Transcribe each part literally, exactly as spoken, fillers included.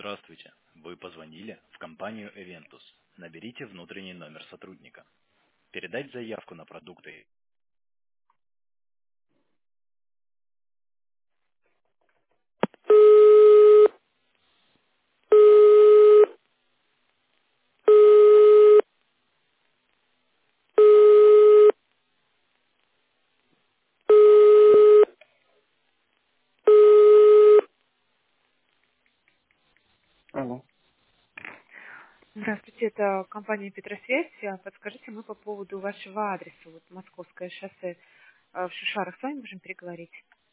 Здравствуйте. Вы позвонили в компанию Eventus. Наберите внутренний номер сотрудника. Передать заявку на продукты. Алло. Здравствуйте, это компания Петросвязь. А, Подскажите, мы по поводу вашего адреса, вот Московское шоссе э, в Шишарах, с вами можем переговорить?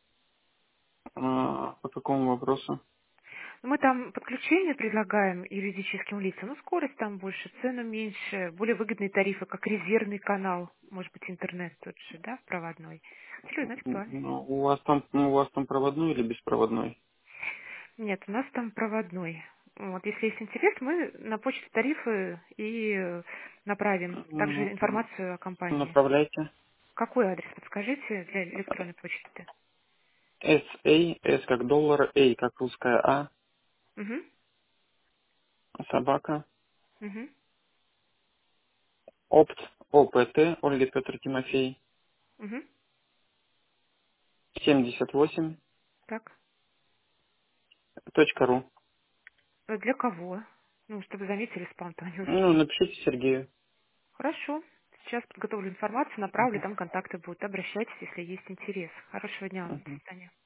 А, по какому вопросу? Ну, мы там подключение предлагаем юридическим лицам, ну, скорость там больше, цену меньше, более выгодные тарифы, как резервный канал, может быть, интернет тот же, да, проводной. Хотели узнать М, актуально. Ну, у вас там, ну, у вас там проводной или беспроводной? Нет, у нас там проводной. Вот, если есть интерес, мы на почту тарифы и э, направим также М, информацию о компании. Направляйте. Какой адрес подскажите для электронной почты? эс эй, S как доллар, A как русская А, Угу, собака, угу, опт, опт, Ольга Петр Тимофей, угу. семьдесят восемь Так. точка ру. А для кого? Ну, чтобы заметили спам, то они Ну, успеют. напишите Сергею. Хорошо. Сейчас подготовлю информацию, направлю, Мгм. там контакты будут. Обращайтесь, если есть интерес. Хорошего дня вам. До Мгм. свидания.